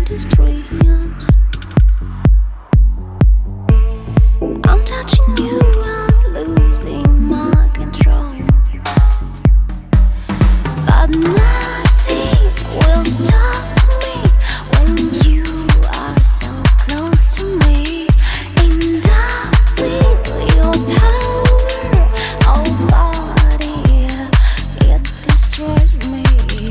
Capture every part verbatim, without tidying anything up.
wildest dreams. I'm touching you and losing my control, but nothing will stop me when you are so close to me. And I feel your power, oh body, it destroys me.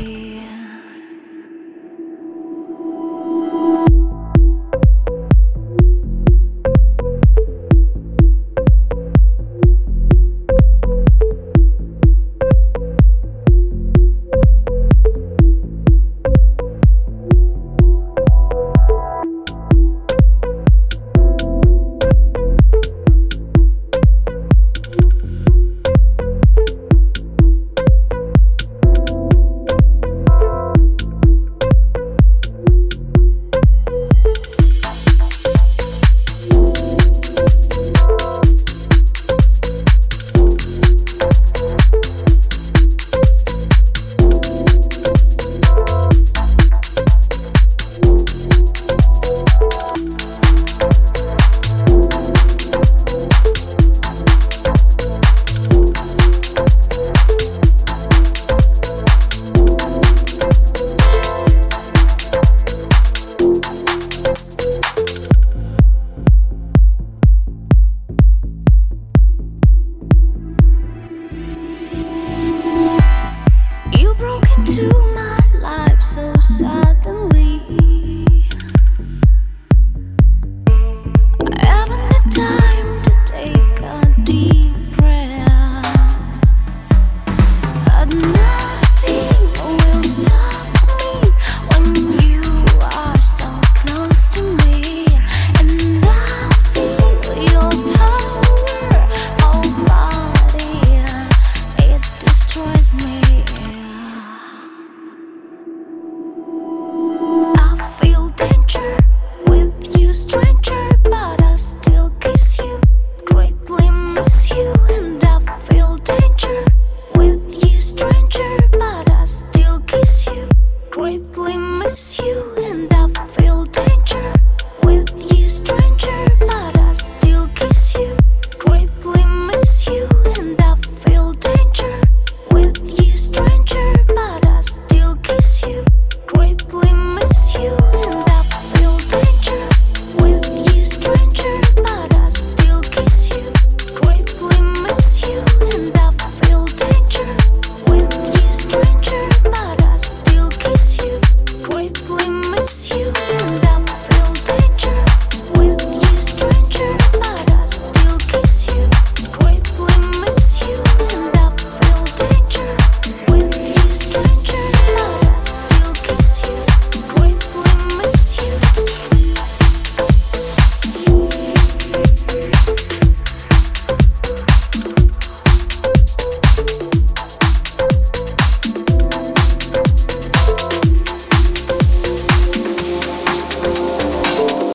You broke into my life so suddenly. I haven't the time to take a deep breath, but now